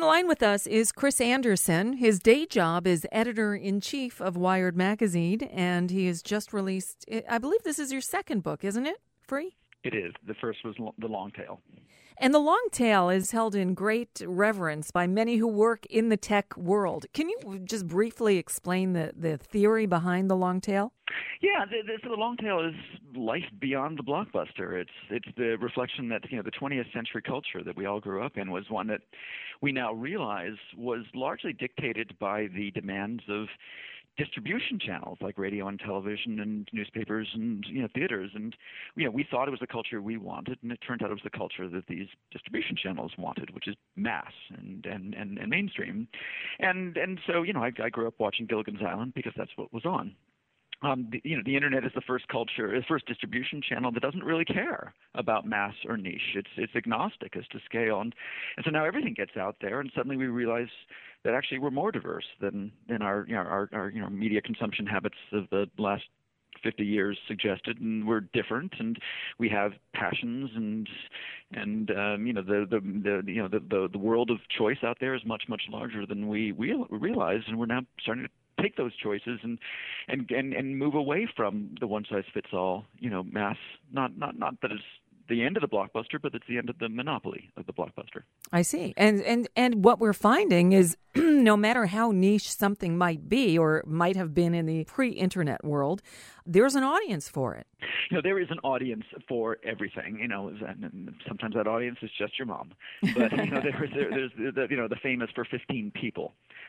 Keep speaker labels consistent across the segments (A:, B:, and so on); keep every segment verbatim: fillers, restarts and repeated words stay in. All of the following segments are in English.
A: the line with us is Chris Anderson. His day job is editor-in-chief of Wired Magazine, and he has just released, I believe this is your second book, isn't it? Free?
B: It is. The first was The Long Tail.
A: And The Long Tail is held in great reverence by many who work in the tech world. Can you just briefly explain the, the theory behind The Long Tail?
B: Yeah, the, the, so the long tail is life beyond the blockbuster. It's it's the reflection that you know the twentieth century culture that we all grew up in was one that we now realize was largely dictated by the demands of distribution channels like radio and television and newspapers and you know theaters, and you know we thought it was the culture we wanted, and it turned out it was the culture that these distribution channels wanted, which is mass and and and, and mainstream, and and so you know I, I grew up watching Gilligan's Island because that's what was on. Um, the, you know, the internet is the first culture, the first distribution channel that doesn't really care about mass or niche. It's it's agnostic as to scale, and and so now everything gets out there, and suddenly we realize that actually we're more diverse than than our you know our, our you know media consumption habits of the last fifty years suggested, and we're different, and we have passions, and and um, you know the, the the you know the, the the world of choice out there is much much larger than we we realize, and we're now starting to take those choices and, and and and move away from the one size fits all, you know, mass. Not not not that it's the end of the blockbuster, but it's the end of the monopoly of the blockbuster.
A: I see. And and and what we're finding is no matter how niche something might be or might have been in the pre-internet world, there's an audience for it.
B: You know, there is an audience for everything. You know, and sometimes that audience is just your mom. But you know, there, there, there's the, you know the famous for fifteen people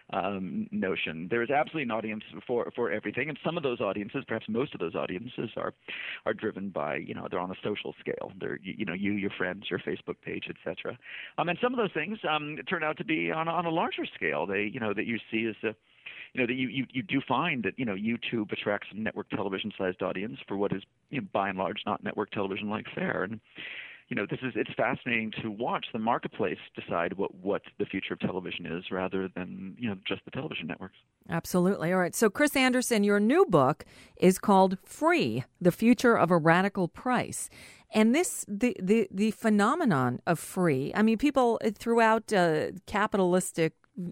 B: um, notion. There is absolutely an audience for for everything, and some of those audiences, perhaps most of those audiences, are are driven by you know they're on a social scale. They're you know you, your friends, your Facebook page, et cetera. Um, and some of those things um, turn out to be on on a larger scale. They you know that you see as a You know that you, you, you do find that you know YouTube attracts a network television-sized audience for what is you know, by and large not network television-like fare, and you know this is it's fascinating to watch the marketplace decide what, what the future of television is rather than you know just the television networks.
A: Absolutely. All right. So Chris Anderson, your new book is called Free: The Future of a Radical Price. And this, the, the, the phenomenon of free, I mean, people throughout uh, capitalistic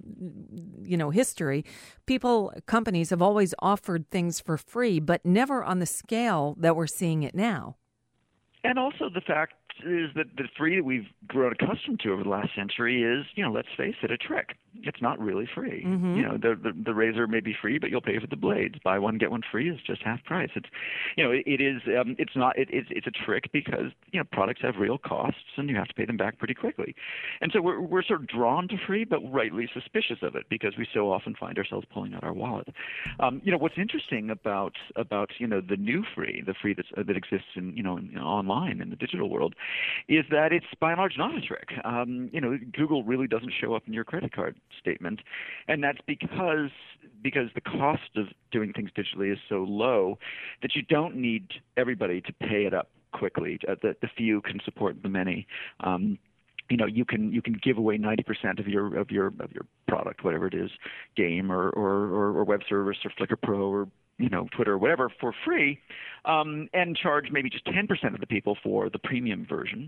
A: you know, history, people, companies have always offered things for free, but never on the scale that we're seeing it now.
B: And also the fact is that the free that we've grown accustomed to over the last century is, you know, let's face it, a trick. It's not really free. Mm-hmm. You know, the, the the razor may be free, but you'll pay for the blades. Buy one get one free is just half price. It's, you know, it, it is. Um, it's not. It, it's it's a trick because you know products have real costs and you have to pay them back pretty quickly. And so we're we're sort of drawn to free, but rightly suspicious of it because we so often find ourselves pulling out our wallet. Um, you know, what's interesting about about you know the new free, the free that's, uh, that exists in you know, in, you know online in the digital world, is that it's by and large not a trick. Um, you know, Google really doesn't show up in your credit card statement, and that's because because the cost of doing things digitally is so low that you don't need everybody to pay it up quickly. Uh, the, the few can support the many. Um, you know, you can you can give away ninety percent of your of your of your product, whatever it is, game or or, or, or web service or Flickr Pro or you know, Twitter or whatever for free, um, and charge maybe just ten percent of the people for the premium version.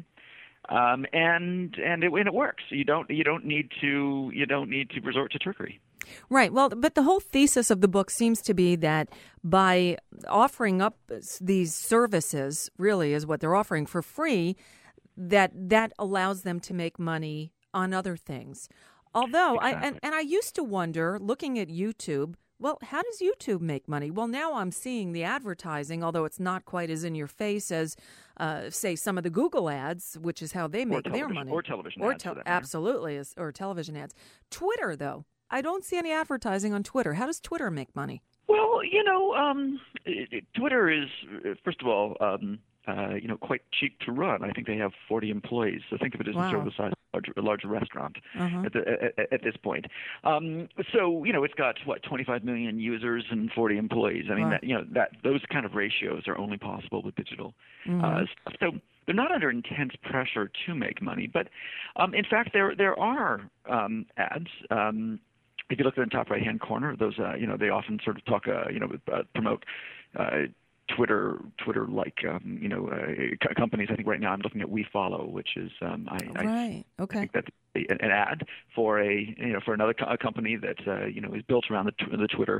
B: Um, and and it, and it works. You don't you don't need to you don't need to resort to trickery.
A: Right. Well, but the whole thesis of the book seems to be that by offering up these services, really is what they're offering for free, that that allows them to make money on other things. Although, exactly. I and, and I used to wonder, looking at YouTube, well, how does YouTube make money? Well, now I'm seeing the advertising, although it's not quite as in your face as, uh, say, some of the Google ads, which is how they make their money.
B: Or television
A: or
B: ads.
A: Te- absolutely, or television ads. Twitter, though, I don't see any advertising on Twitter. How does Twitter make money?
B: Well, you know, um, it, it, Twitter is, first of all, um, uh, you know, quite cheap to run. I think they have forty employees. So think of it as wow. sort of the size of a large, large restaurant uh-huh. at, the, at, at this point. Um, so you know, it's got what twenty-five million users and forty employees. I mean, wow. that, you know, that those kind of ratios are only possible with digital mm-hmm. uh, stuff. So they're not under intense pressure to make money. But um, in fact, there there are um, ads. Um, if you look at the top right-hand corner, those uh, you know, they often sort of talk, uh, you know, uh, promote. Uh, Twitter, Twitter-like, um, you know, uh, c- companies. I think right now I'm looking at WeFollow, which is um, I,
A: Right.
B: I,
A: Okay.
B: I think that's a, an ad for a you know for another co- a company that uh, you know is built around the tw- the Twitter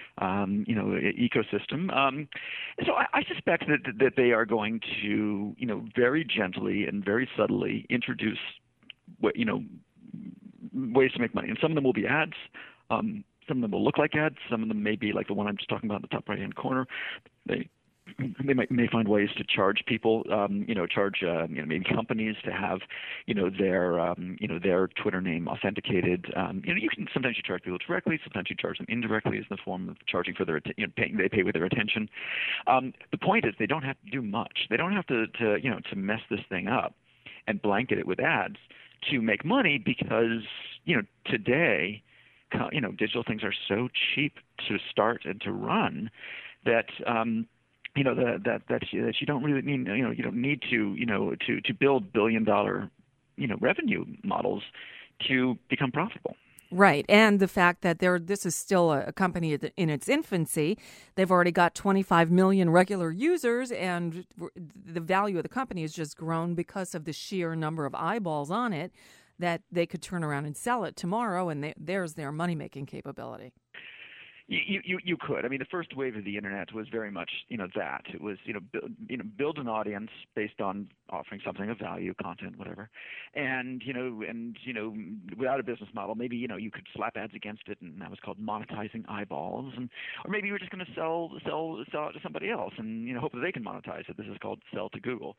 B: um, you know e- ecosystem. Um, so I, I suspect that that they are going to you know very gently and very subtly introduce what you know ways to make money, and some of them will be ads. Um, some of them will look like ads. Some of them may be like the one I'm just talking about in the top right-hand corner. They they might, may find ways to charge people, um, you know, charge uh, you know maybe companies to have, you know, their um, you know their Twitter name authenticated. Um, you know, you can sometimes you charge people directly, sometimes you charge them indirectly as the form of charging for their att- you know paying, they pay with their attention. Um, the point is they don't have to do much. They don't have to, to you know to mess this thing up and blanket it with ads to make money because you know today you know digital things are so cheap to start and to run that. Um, You know that that that you, that you don't really need you know you don't need to you know to to build billion dollar you know revenue models to become profitable.
A: Right, and the fact that there this is still a, a company in its infancy. They've already got twenty-five million regular users, and the value of the company has just grown because of the sheer number of eyeballs on it. That they could turn around and sell it tomorrow, and they, there's their money making capability.
B: You, you you could. I mean, the first wave of the internet was very much, you know, that it was, you know, build, you know, build an audience based on offering something of value, content, whatever, and you know, and you know, without a business model, maybe you know, you could slap ads against it, and that was called monetizing eyeballs, and or maybe you were just going to sell sell sell it to somebody else, and you know, hope that they can monetize it. This is called sell to Google.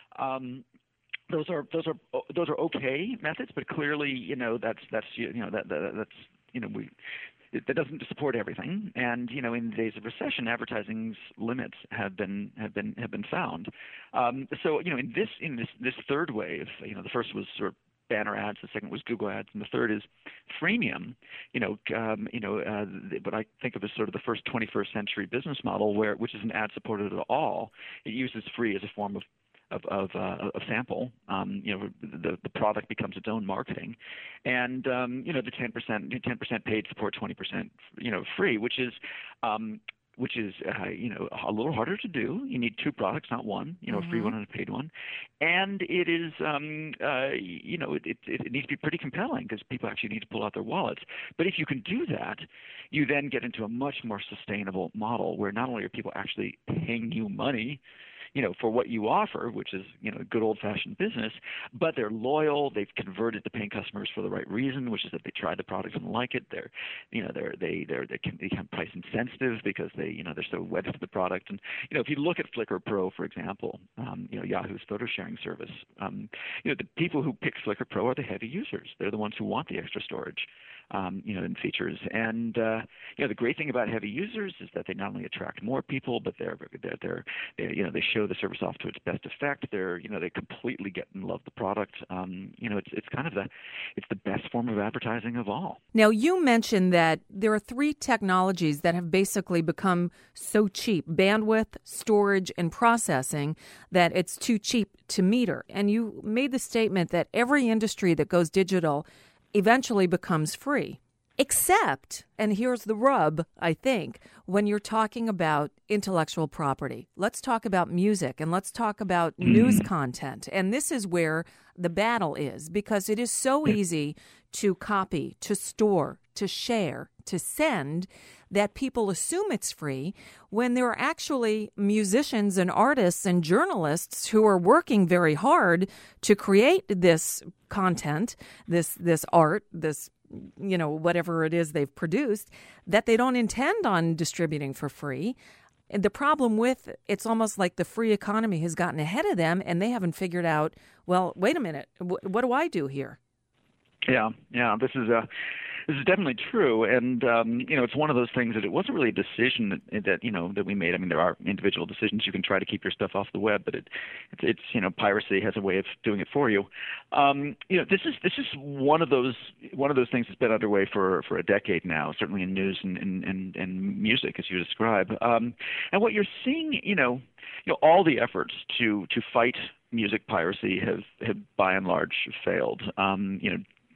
B: Um, those are those are those are okay methods, but clearly, you know, that's that's you know that, that that's you know we. That doesn't support everything, and you know, in the days of recession, advertising's limits have been have been have been found. Um, so, you know, in this in this this third wave, you know, the first was sort of banner ads, the second was Google ads, and the third is freemium. You know, um, you know, uh, what I think of as sort of the first twenty-first century business model, where which isn't ad supported at all. It uses free as a form of of of, uh, of sample. Um, you know, the the product becomes its own marketing, and um, you know, the ten percent ten percent paid support, twenty percent you know free, which is um, which is uh, you know a little harder to do. You need two products, not one. You know,
A: Mm-hmm.
B: a free one and a paid one, and it is um, uh, you know it, it it needs to be pretty compelling because people actually need to pull out their wallets. But if you can do that, you then get into a much more sustainable model where not only are people actually paying you money, you know, for what you offer, which is, you know, good old-fashioned business, but they're loyal. They've converted to paying customers for the right reason, which is that they tried the product and like it. They're, you know, they're they they're they can become price insensitive because they, you know, they're so wedded to the product. And you know, if you look at Flickr Pro, for example, um, you know, Yahoo's photo sharing service, um, you know, the people who pick Flickr Pro are the heavy users. They're the ones who want the extra storage. Um, you know, and features. And uh, you know, the great thing about heavy users is that they not only attract more people, but they're they're they're, they're you know they show the service off to its best effect. They're you know they completely get and love the product. Um, you know, it's it's kind of the it's the best form of advertising of all.
A: Now, you mentioned that there are three technologies that have basically become so cheap: bandwidth, storage, and processing, that it's too cheap to meter. And you made the statement that every industry that goes digital eventually becomes free. Except, and here's the rub, I think, when you're talking about intellectual property. Let's talk about music and let's talk about mm. news content. And this is where the battle is, because it is so easy to copy, to store, to share, to send, that people assume it's free when there are actually musicians and artists and journalists who are working very hard to create this content, this this art, this, you know, whatever it is they've produced, that they don't intend on distributing for free. And the problem with it's almost like the free economy has gotten ahead of them, and they haven't figured out, well, wait a minute, wh- what do I do here?
B: Yeah, yeah, this is a this is definitely true, and um, you know, it's one of those things that it wasn't really a decision that, that you know that we made. I mean, there are individual decisions. You can try to keep your stuff off the web, but it, it's, it's you know, piracy has a way of doing it for you. Um, you know, this is this is one of those one of those things that's been underway for, for a decade now, certainly in news and and, and, and music, as you describe. Um, and what you're seeing, you know, you know, all the efforts to to fight music piracy have have by and large failed. Um, you know.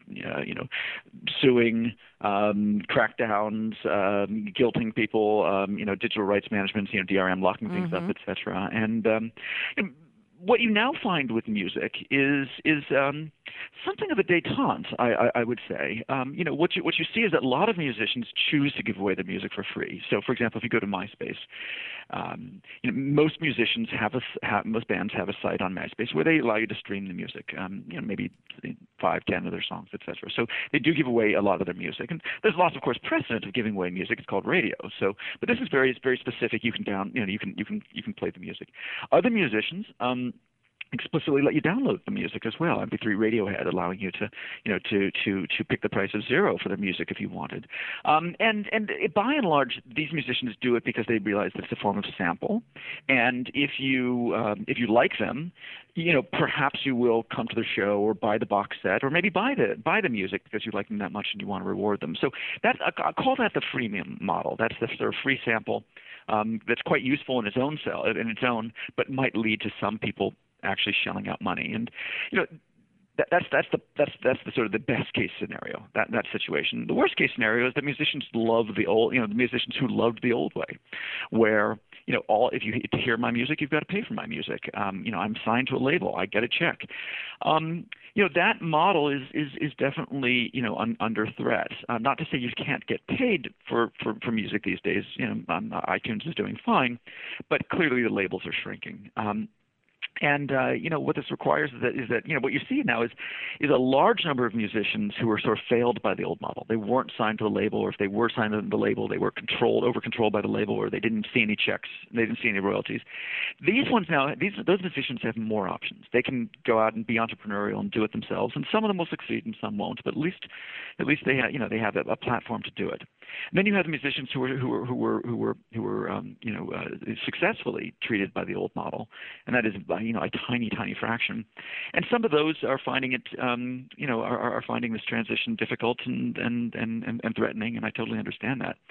B: uh, you know, suing, um, crackdowns, um, guilting people, um, you know, digital rights management, you know, D R M locking things
A: Mm-hmm.
B: up, et cetera. And, um, and what you now find with music is is um, something of a détente, I, I, I would say. Um, you know, what you what you see is that a lot of musicians choose to give away their music for free. So, for example, if you go to MySpace, um, you know, most musicians have a have, most bands have a site on MySpace where they allow you to stream the music. Um, you know, maybe five, ten of their songs, et cetera. So they do give away a lot of their music, and there's lots, of course, precedent of giving away music. It's called radio. So, but this is very it's very specific. You can down, you know, you can you can you can play the music. Other musicians. Um, explicitly let you download the music as well. M P three Radiohead allowing you to, you know, to to to pick the price of zero for their music if you wanted. Um, and and it, by and large, these musicians do it because they realize that it's a form of sample. And if you um, if you like them, you know, perhaps you will come to the show or buy the box set or maybe buy the buy the music because you like them that much and you want to reward them. So that I call that the freemium model. That's the sort of free sample um, that's quite useful in its own cell in its own, but might lead to some people actually shelling out money. And you know that, that's that's the that's that's the sort of the best case scenario, that that situation. The worst case scenario is that musicians love the old, you know, the musicians who loved the old way, where you know all if you to hear my music, you've got to pay for my music. Um, you know, I'm signed to a label, I get a check. Um, you know, that model is is is definitely you know un, under threat. Uh, not to say you can't get paid for, for, for music these days. You know, um, iTunes is doing fine, but clearly the labels are shrinking. Um, And uh, you know what this requires is that, is that you know what you see now is is a large number of musicians who are sort of failed by the old model. They weren't signed to the label, or if they were signed to the label, they were controlled, over controlled by the label, or they didn't see any checks, they didn't see any royalties. These ones now, these those musicians have more options. They can go out and be entrepreneurial and do it themselves, and some of them will succeed and some won't. But at least at least they have, you know they have a, a platform to do it. And then you have the musicians who were who were who were who were who were um, you know uh, successfully treated by the old model, and that is by you know a tiny tiny fraction. And some of those are finding it um, you know are, are finding this transition difficult and and, and and and threatening, and I totally understand that.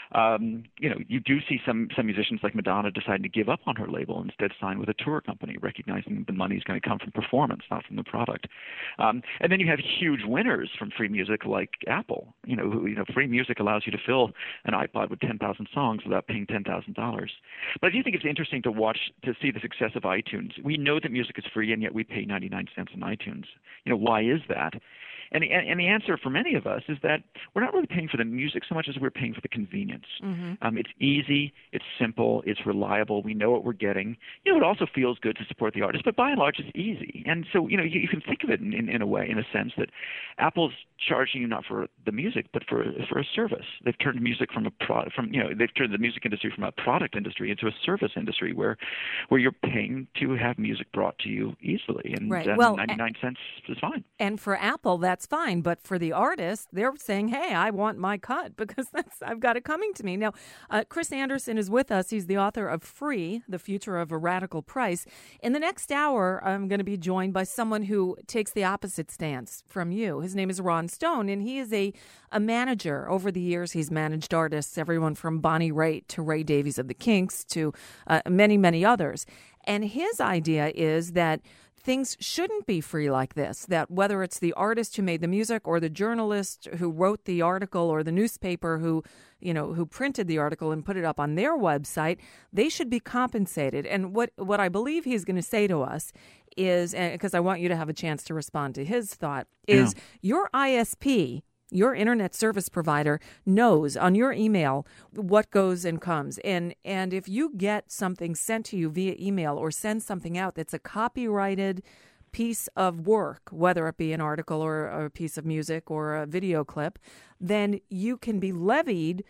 B: Um, you know you do see some some musicians like Madonna deciding to give up on her label and instead sign with a tour company, recognizing the money is going to come from performance, not from the product. Um, and then you have huge winners from free music like Apple. You know who you know free music allows you to fill an iPod with ten thousand songs without paying ten thousand dollars. But I do think it's interesting to watch, to see the success of iTunes. We know that music is free, and yet we pay ninety-nine cents on iTunes. You know, why is that? And the, and the answer for many of us is that we're not really paying for the music so much as we're paying for the convenience. Mm-hmm. Um, it's easy, it's simple, it's reliable. We know what we're getting. You know, it also feels good to support the artist, but by and large, it's easy. And so, you know, you, you can think of it in, in, in a way, in a sense, that Apple's charging you not for the music, but for for a service. They've turned music from a pro, from you know, they've turned the music industry from a product industry into a service industry where where you're paying to have music brought to you easily, and
A: right.
B: um,
A: well,
B: ninety-nine cents is fine.
A: And for Apple, that's fine, but for the artist, they're saying, "Hey, I want my cut because that's I've got it coming to me." Now, uh, Chris Anderson is with us. He's the author of Free: The Future of a Radical Price. In the next hour, I'm going to be joined by someone who takes the opposite stance from you. His name is Ron Stone, and he is a, a manager. Over the years, he's managed artists, everyone from Bonnie Raitt to Ray Davies of the Kinks to uh, many, many others. And his idea is that things shouldn't be free like this, that whether it's the artist who made the music or the journalist who wrote the article or the newspaper who, you know, who printed the article and put it up on their website, they should be compensated. And what, what I believe he's going to say to us is, because I want you to have a chance to respond to his thought, is yeah. your I S P, your internet service provider, knows on your email what goes and comes. And and if you get something sent to you via email or send something out that's a copyrighted piece of work, whether it be an article or a piece of music or a video clip, then you can be levied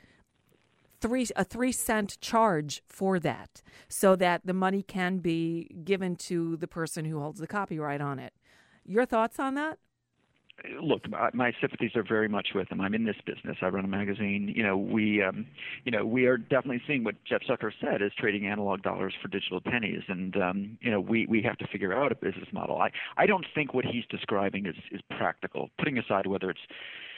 A: three a three cent charge for that, so that the money can be given to the person who holds the copyright on it. Your thoughts on that?
B: Look, my sympathies are very much with them. I'm in this business. I run a magazine. You know, we, um, you know, we are definitely seeing what Jeff Zucker said is trading analog dollars for digital pennies, and um, you know, we, we have to figure out a business model. I, I don't think what he's describing is, is practical. Putting aside whether it's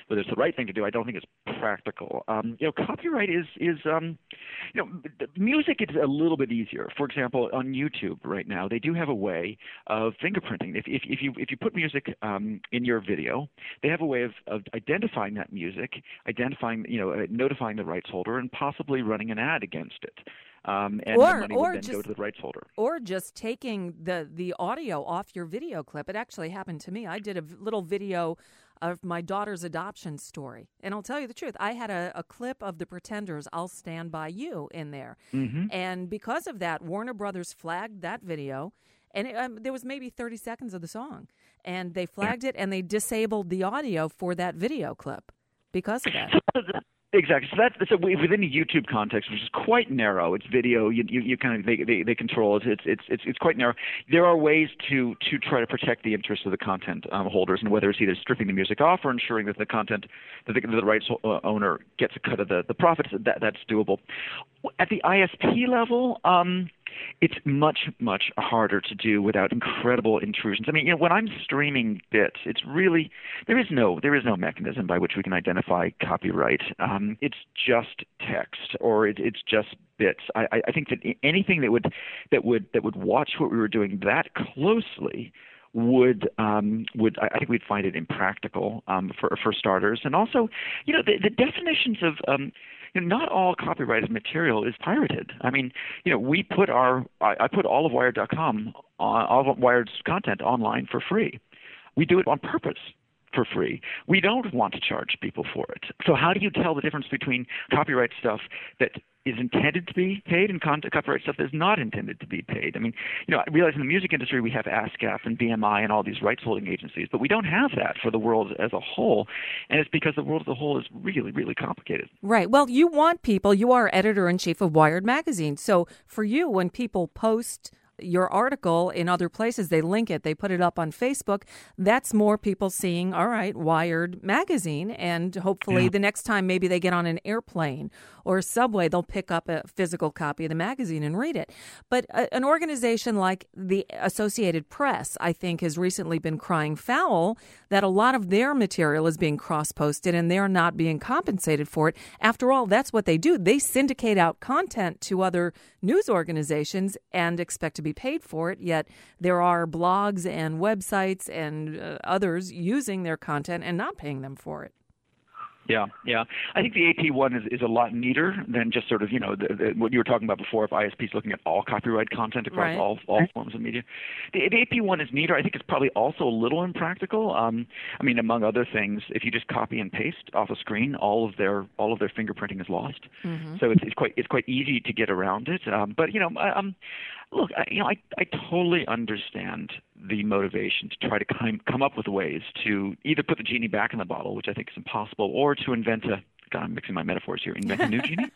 B: whether it's the right thing to do. I don't think it's practical. Um, you know, copyright is is um, you know, music is a little bit easier. For example, on YouTube right now, they do have a way of fingerprinting. If if, if you if you put music um, in your video, they have a way of, of identifying that music, identifying you know, uh, notifying the rights holder, and possibly running an ad against it. Um, and
A: or,
B: the money
A: or
B: would then
A: just,
B: go to the rights holder.
A: Or just taking the, the audio off your video clip. It actually happened to me. I did a little video of my daughter's adoption story. And I'll tell you the truth, I had a, a clip of the Pretenders' I'll Stand By You in there.
B: Mm-hmm.
A: And because of that, Warner Brothers flagged that video. And it, um, there was maybe thirty seconds of the song. And they flagged yeah. it, and they disabled the audio for that video clip because of that.
B: Exactly. So that's so within the YouTube context, which is quite narrow. It's video. You you, you kind of they, they they control it. It's it's it's it's quite narrow. There are ways to to try to protect the interests of the content um, holders, and whether it's either stripping the music off or ensuring that the content that the, the rights owner gets a cut of the the profits. That that's doable. At the I S P level, um, it's much, much harder to do without incredible intrusions. I mean, you know, when I'm streaming bits, it's really there is no there is no mechanism by which we can identify copyright. Um, it's just text, or it, it's just bits. I, I think that anything that would that would that would watch what we were doing that closely would um, would I think we'd find it impractical um, for for starters, and also, you know, the, the definitions of um, you know, not all copyrighted material is pirated. I mean, you know, we put our I, I put all of Wired dot com on all of Wired's content online for free. We do it on purpose for free. We don't want to charge people for it. So how do you tell the difference between copyright stuff that is intended to be paid and copyright stuff that is not intended to be paid? I mean, you know, I realize in the music industry we have ASCAP and B M I and all these rights holding agencies, but we don't have that for the world as a whole. And it's because the world as a whole is really, really complicated.
A: Right. Well, you want people, you are editor-in-chief of Wired Magazine. So for you, when people post your article in other places, they link it, they put it up on Facebook, that's more people seeing, all right, Wired Magazine, and hopefully yeah. the next time maybe they get on an airplane or a subway, they'll pick up a physical copy of the magazine and read it. But a, an organization like the Associated Press, I think, has recently been crying foul that a lot of their material is being cross-posted and they're not being compensated for it. After all, that's what they do. They syndicate out content to other news organizations and expect to be paid for it, yet there are blogs and websites and uh, others using their content and not paying them for it.
B: Yeah, yeah. I think the A P one is, is a lot neater than just sort of, you know, the, the, what you were talking about before, if I S P is looking at all copyright content across
A: right.
B: all all forms of media. The, the A P one is neater. I think it's probably also a little impractical. Um, I mean, among other things, if you just copy and paste off a screen, all of their all of their fingerprinting is lost. Mm-hmm. So it's, it's quite it's quite easy to get around it. Um, but you know, um, look, I, you know, I I totally understand the motivation to try to come come up with ways to either put the genie back in the bottle, which I think is impossible, or to invent a God, I'm mixing my metaphors here. Invent a new genie,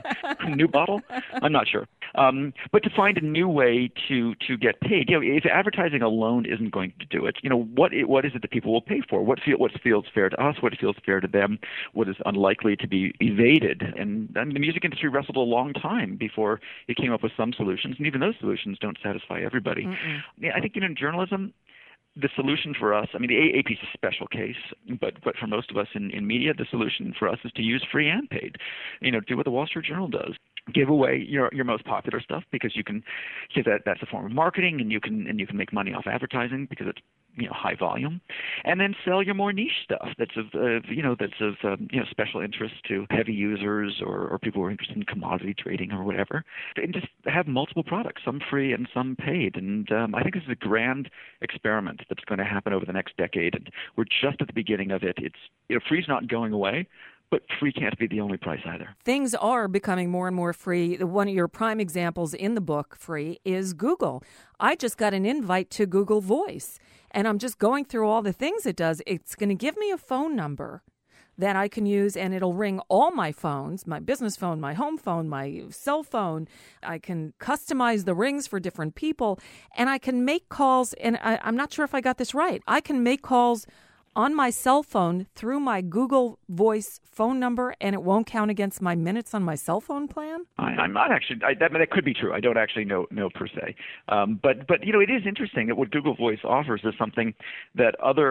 B: a new bottle. I'm not sure, um, but to find a new way to to get paid. You know, if advertising alone isn't going to do it, you know, what it, what is it that people will pay for? What feel what feels fair to us? What feels fair to them? What is unlikely to be evaded? And I mean, the music industry wrestled a long time before it came up with some solutions, and even those solutions don't satisfy everybody. Yeah, I think, you know, in journalism, the solution for us, I mean, the A P is a special case, but but for most of us in, in media, the solution for us is to use free and paid. You know, do what the Wall Street Journal does. Give away your your most popular stuff because you can, because that that's a form of marketing, and you can and you can make money off advertising because it's, you know, high volume, and then sell your more niche stuff that's of uh, you know that's of um, you know special interest to heavy users or, or people who are interested in commodity trading or whatever, and just have multiple products, some free and some paid. And um, I think this is a grand experiment that's going to happen over the next decade, and we're just at the beginning of it. It's, you know, free's not going away, but free can't be the only price either.
A: Things are becoming more and more free. One of your prime examples in the book, Free, is Google. I just got an invite to Google Voice, and I'm just going through all the things it does. It's going to give me a phone number that I can use, and it'll ring all my phones, my business phone, my home phone, my cell phone. I can customize the rings for different people, and I can make calls, and I, I'm not sure if I got this right. I can make calls on my cell phone through my Google Voice phone number, and it won't count against my minutes on my cell phone plan?
B: I, I'm not actually. I, that, that could be true. I don't actually know know per se. Um, but but you know, it is interesting that what Google Voice offers is something that other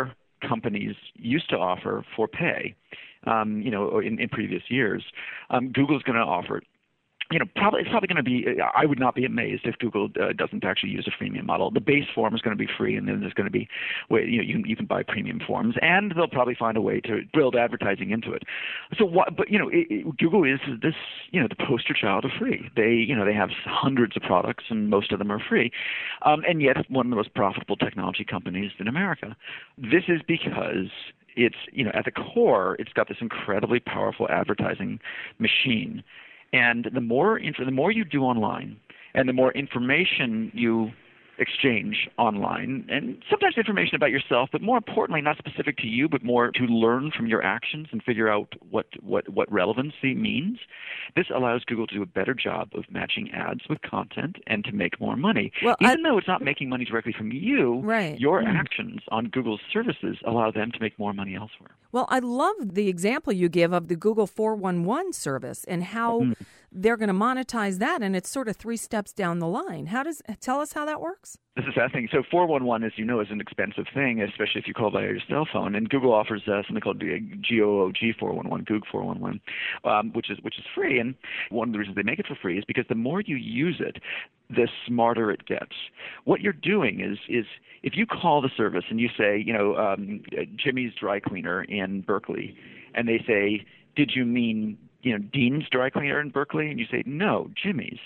B: companies used to offer for pay, um, you know, in, in previous years. Um, Google's going to offer it. You know, probably it's probably going to be. I would not be amazed if Google uh, doesn't actually use a freemium model. The base form is going to be free, and then there's going to be, you know, you can, you can buy premium forms, and they'll probably find a way to build advertising into it. So, what? But you know, it, it, Google is this, you know, the poster child of free. They, you know, they have hundreds of products, and most of them are free, um, and yet it's one of the most profitable technology companies in America. This is because it's, you know, at the core, it's got this incredibly powerful advertising machine. And the more info, the more you do online, and the more information you exchange online, and sometimes information about yourself, but more importantly, not specific to you, but more to learn from your actions and figure out what, what, what relevancy means. This allows Google to do a better job of matching ads with content and to make more money.
A: Well,
B: Even
A: I,
B: though it's not making money directly from you,
A: right.
B: your
A: mm.
B: actions on Google's services allow them to make more money elsewhere.
A: Well, I love the example you give of the Google four one one service and how mm. they're going to monetize that, and it's sort of three steps down the line. How does tell us how that works?
B: This is fascinating. So four one one, as you know, is an expensive thing, especially if you call by your cell phone. And Google offers uh, something called G O O G four one one, Goog four one one, um, which is which is free. And one of the reasons they make it for free is because the more you use it, the smarter it gets. What you're doing is is if you call the service and you say, you know, um, Jimmy's Dry Cleaner in Berkeley, and they say, did you mean, you know, Dean's Dry Cleaner in Berkeley? And you say, no, Jimmy's.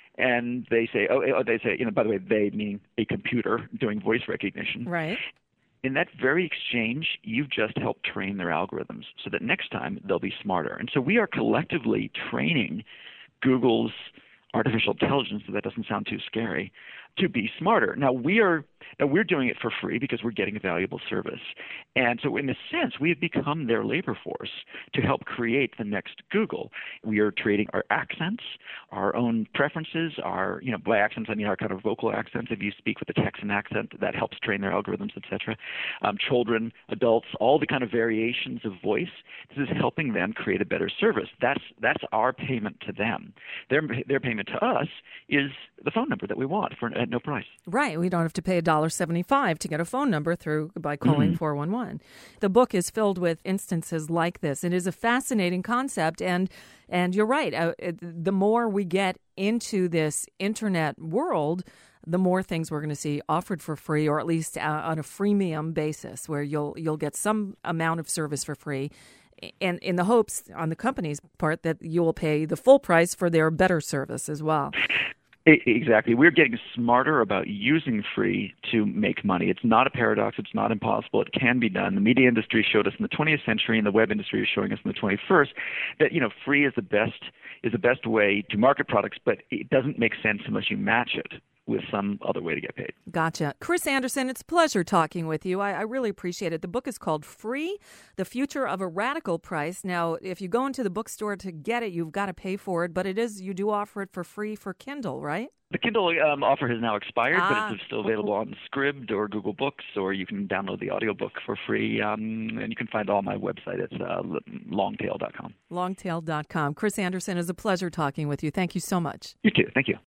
B: And they say, oh, oh, they say, you know, by the way, they meaning a computer doing voice recognition.
A: Right.
B: In that very exchange, you've just helped train their algorithms so that next time they'll be smarter. And so we are collectively training Google's artificial intelligence, so that doesn't sound too scary, to be smarter. Now we are now we're doing it for free because we're getting a valuable service. And so in a sense, we have become their labor force to help create the next Google. We are trading our accents, our own preferences, our, you know, by accents I mean our kind of vocal accents. If you speak with a Texan accent, that helps train their algorithms, et cetera. Um, children, adults, all the kind of variations of voice. This is helping them create a better service. That's that's our payment to them. Their their payment to us is the phone number that we want for at no price.
A: Right. We don't have to pay one dollar seventy-five to get a phone number through by calling mm-hmm. four one one. The book is filled with instances like this. It is a fascinating concept, and and you're right. Uh, the more we get into this internet world, the more things we're going to see offered for free, or at least uh, on a freemium basis, where you'll you'll get some amount of service for free, and in the hopes on the company's part that you will pay the full price for their better service as well.
B: Exactly. We're getting smarter about using free to make money. It's not a paradox. It's not impossible. It can be done. The media industry showed us in the twentieth century, and the web industry is showing us in the twenty-first, that, you know, free is the best is the best way to market products, but it doesn't make sense unless you match it with some other way to get paid.
A: Gotcha. Chris Anderson, it's a pleasure talking with you. I, I really appreciate it. The book is called Free, The Future of a Radical Price. Now, if you go into the bookstore to get it, you've got to pay for it, but it is you do offer it for free for Kindle, right?
B: The Kindle um, offer has now expired,
A: ah.
B: but it's still available on Scribd or Google Books, or you can download the audiobook for free, um, and you can find it all on my website. It's uh, longtail dot com.
A: longtail dot com. Chris Anderson, it's a pleasure talking with you. Thank you so much.
B: You too. Thank you.